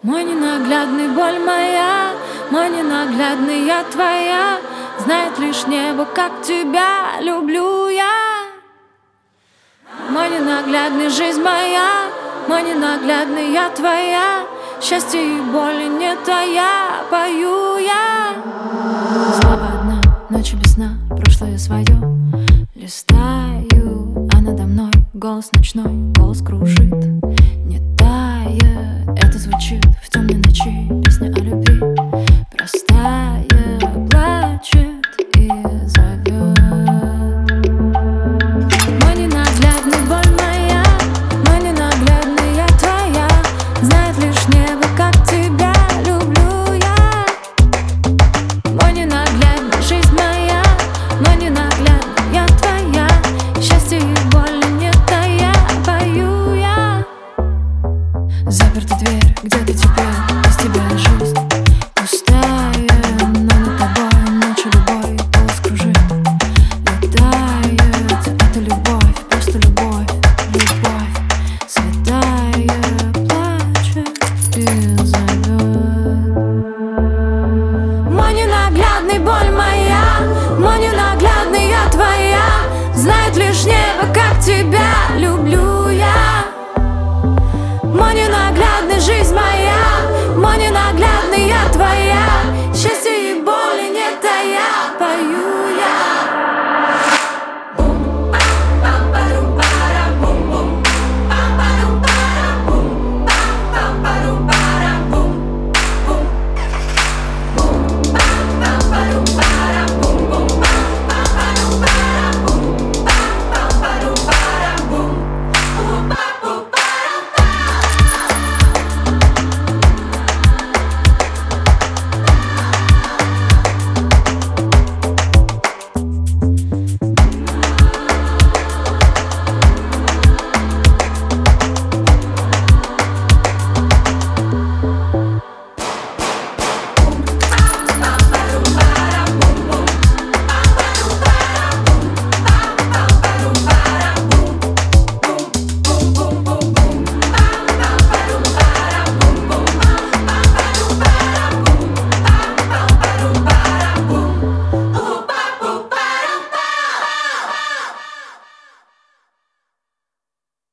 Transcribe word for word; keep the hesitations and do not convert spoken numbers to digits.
Мой ненаглядный, боль моя, мой ненаглядный, я твоя. Знает лишь небо, как тебя люблю я. Мой ненаглядный, жизнь моя, мой ненаглядный, я твоя. Счастье и боли не тая, пою я. Снова одна, ночи без сна, прошлое свое листаю, а надо мной голос ночной, голос кружит, не тая. Это звучит в темной ночи, песня о любви простая, плачет и зовет. Мой ненаглядный, боль моя, мой ненаглядный, я твоя. Знает лишь небо, как тебя люблю я. Мой ненаглядный, жизнь моя, мой ненаглядный, я твоя. Счастье и боли не тая, пою я. Заперта дверь, где ты теперь, без тебя жизнь